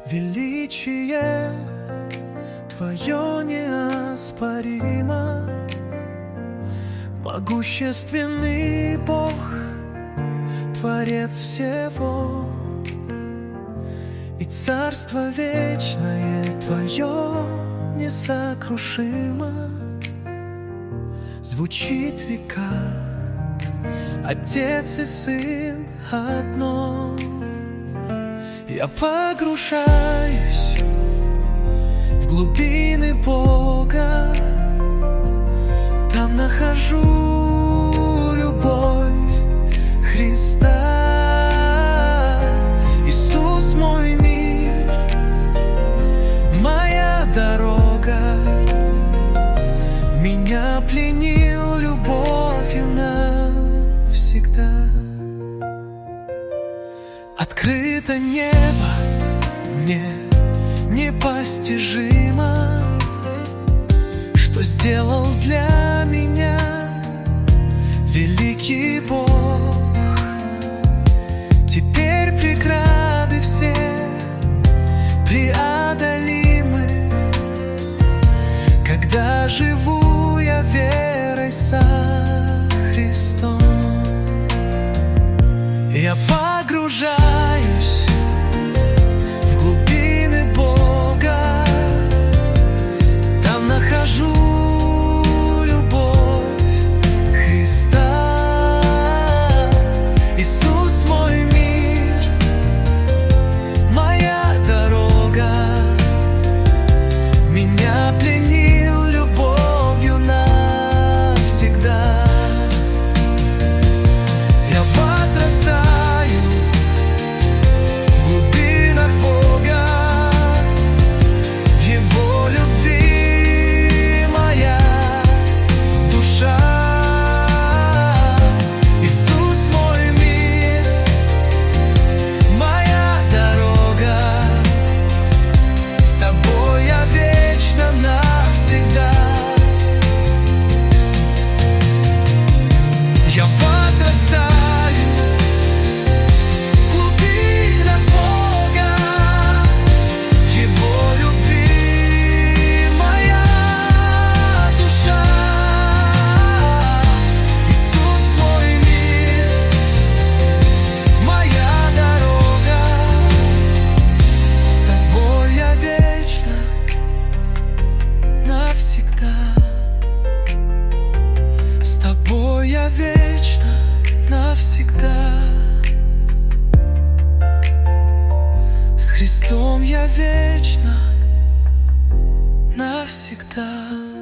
Величие Твое неоспоримо, могущественный Бог, Творец всего. И царство вечное Твое несокрушимо звучит в веках. Отец и Сын одно. Я погружаюсь в глубины Бога, там нахожу любовь Христа. Иисус мой мир, моя дорога, меня пленил любовью навсегда. Открыто небо мне непостижимо, что сделал для меня великий Бог. Теперь преграды все преодолимы, когда живу я верой со Христом. Я погружаюсь в глубины Бога, там нахожу любовь Христа. Иисус мой мир, моя дорога, меня пленил любовью навсегда. Я возрастаю я вечно, навсегда. С Христом я вечно, навсегда.